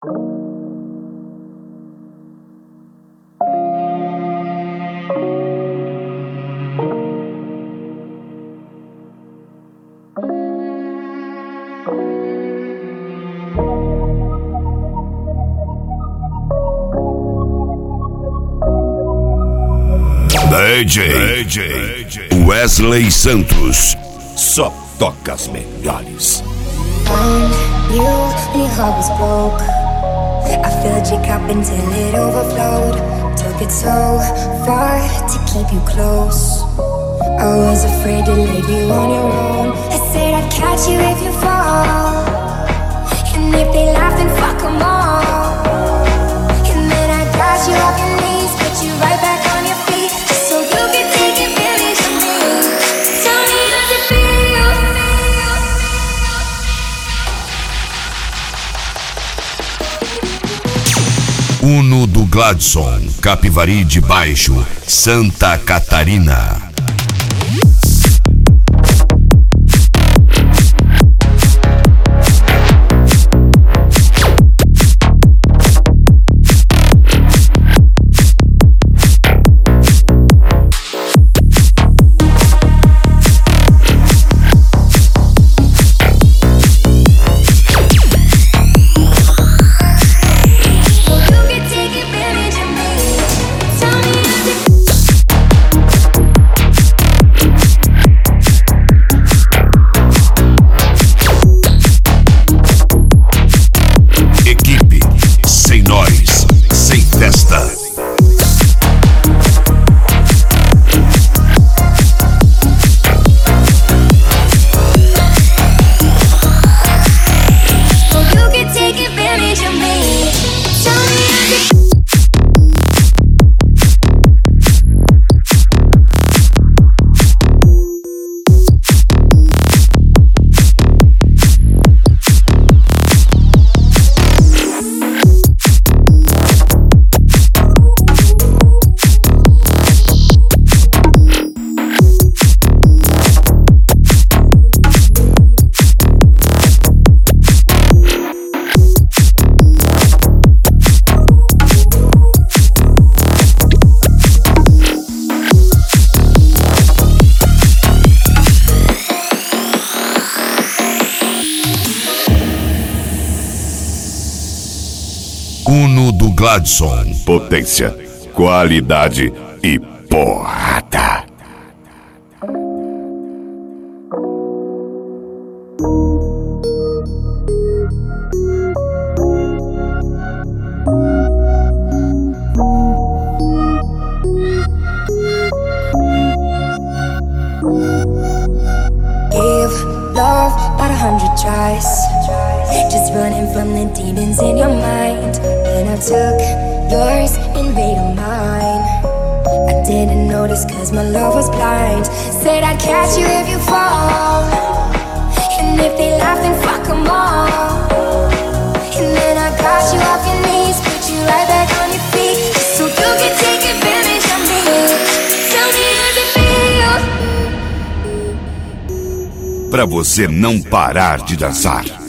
DJ Wesley Santos só toca as melhores. You, when your heart was broke, I filled your cup until it overflowed. Took it so far to keep you close. I was afraid to leave you on your own. I said I'd catch you if you fall, and if they laugh then fuck them all. And then I got you off your knees, put you right back on your feet, just so you could take advantage of me. Tell me how you feel. Uno do Gladson, Capivari de Baixo, Santa Catarina. Uno do Gladson. Potência, qualidade e porrada. Give love about 100 tries, just running from the demons in your mind. Then I took yours and made them mine. I didn't notice cause my love was blind. Said I'd catch you if you fall, and if they laugh then fuck them all. And then I got you off your knees, put you right back on your feet, just so you can take advantage of me. Tell me how you feel. Pra você não parar de dançar.